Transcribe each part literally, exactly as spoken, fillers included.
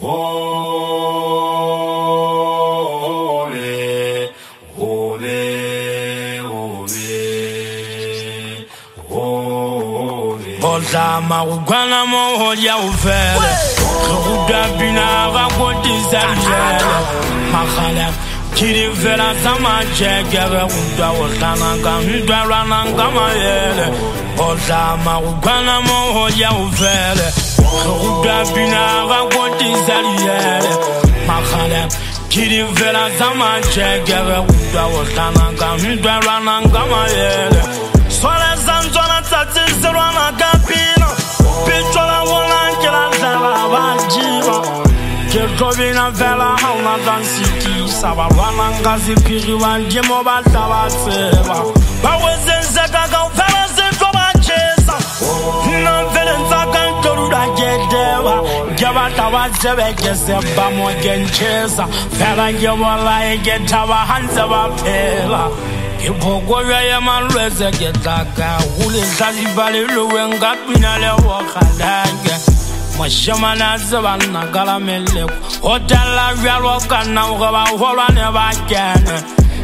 Ole, ole, ole, ole. Olama ugana mo hoya ufele. Ruda bina rakonti zaliele. Makhala kiri vela sama chegere uda olana kamidwa rana kamayele. Olama ugana mo hoya ufele. Ruda bina rakonti zaliele. Makhala kiri vela sama chegere uda olana kamidwa rana kamayele. Swale zanzona tati zerwana kapina. Pichola wala kila zela wajiba. Kekobina vela hauna dansiti. Saba wana ngazi piri wanjimo bata watseba. Bawezenze kaka ufela zitwa bachesa. Na vele nzaka ntoruda gedewa. Gebata watsebe keseba mo genchesa. Vela ngebola egetawa hanzeba pela. Ipogoya ya malweze getaka ule tali bale luwe ngapina le wakadage Mashamana zabana galamele Otala vyalwa kana ukawa holwa ne bakene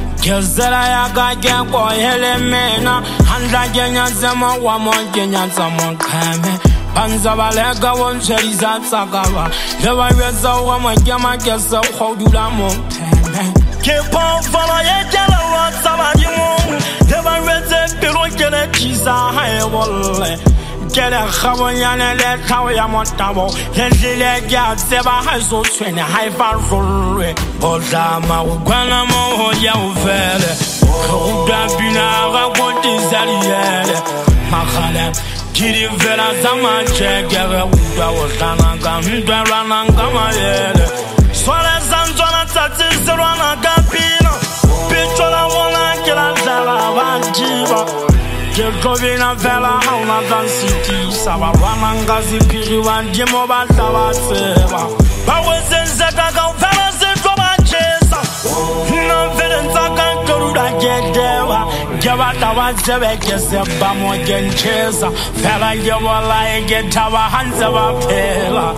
Kezela ya kage kwa hele mena Handa genya zema wamo genya zama kame Panza balega woncheri za tsakaba Lewa weza wama gema kesa uhodula mo pene Kepa vala ye jala wa sabadi mo Deva weze pilo kele kisa hae wole Kele khabonyane le tawo ya motabo Lezile gya zeba haizo twene haifa rolwe Olama ugwana mo hoya ufele Ruda bina rakonti zaliele Makhala kiri vela zama chegere uda olana kamidwa rana kamayele Swale zanzona tati zerwana kapina Pichola wala kila zela wajiba Kekobina vela hauna dansiti Saba wana ngazi piri wanjimo bata watseba Bawezenze kaka ufela zitwa bachesa Na vele nzaka ntoruda gedewa Gebata watsebe keseba mo genchesa Vela ngebola egetawa hanzeba pela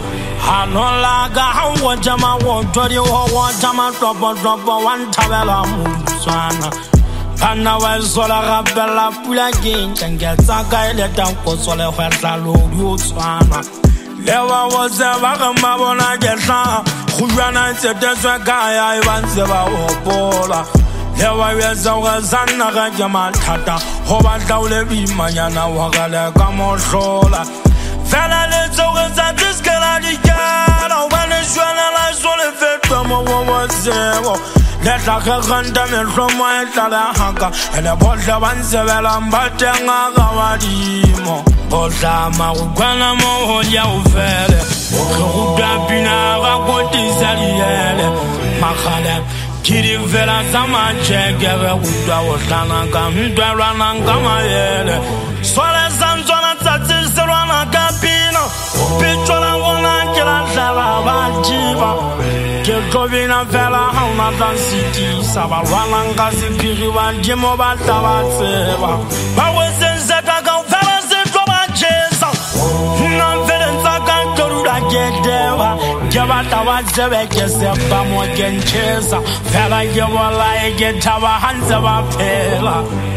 Hanolaga hawa jama wotori hawa jama dropo dropo wantavela musana Pana wezola rabela pula ginja Ngetaka ele tanko sole huerla lori utswana Lewa waze waka mabona geta Khuyana nse deswe kaya ibanse ba wopola Lewa weza wazana gajama tata Hoba daule bimanyana wakale kamoshola Fela lezo weza diskela dikela Wane shwele la sole fetwe mo wawazego Leta kekanda me romo etale haka Ele bolta bansebela mbate ngaga wadimo Bolta ma ugwana mo hoya ufele Ruda bina rakonti zaliele Makhala kiri vela zama chegere uda olana kamidwa rana kamayele Swale zanzona tati zerwana kapina Pichola wala kila zela wajiba Kekobina vela hauna dansiti Saba wana ngazi piri wanjimo bata watseba Bawezenze kaka ufela zitwa bachesa Na vele nzaka ntoruda gedewa Gebata watsebe keseba mo genchesa Vela ngebola egetawa hanzeba pela